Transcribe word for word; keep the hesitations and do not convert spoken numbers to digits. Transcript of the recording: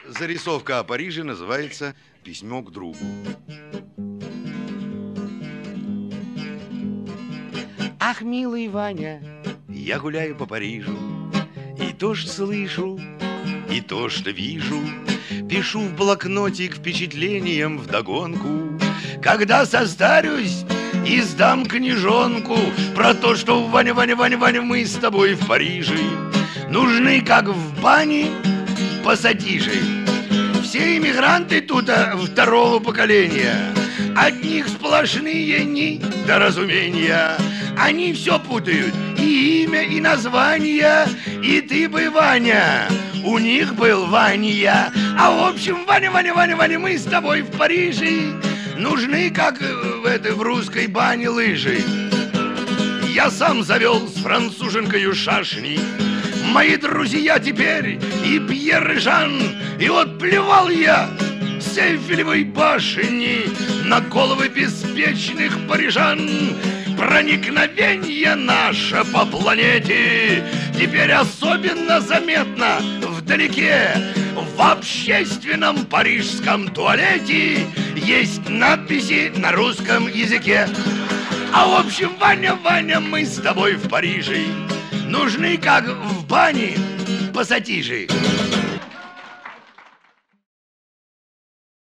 Зарисовка о Париже называется «Письмо к другу». Ах, милый Ваня, я гуляю по Парижу, и то, что слышу, и то, что вижу, пишу в блокнотик впечатлением вдогонку. Когда состарюсь, издам книжонку про то, что Ваня, Ваня, Ваня, Ваня, мы с тобой в Париже нужны, как в бане, пассатижи. Все иммигранты тут второго поколения, от них сплошные недоразумения. Они все путают, и имя, и название, и ты бы, Ваня, у них был Ваня. А в общем, Ваня, Ваня, Ваня, Ваня, мы с тобой в Париже нужны, как в, этой, в русской бане, лыжи. Я сам завел с француженкою шашни. Мои друзья теперь и Пьер, и Жан. И вот плевал я с Эйфелевой башни на головы беспечных парижан. Проникновение наше по планете теперь особенно заметно вдалеке. В общественном парижском туалете есть надписи на русском языке. А в общем, Ваня, Ваня, мы с тобой в Париже нужны, как в бане, пассатижи.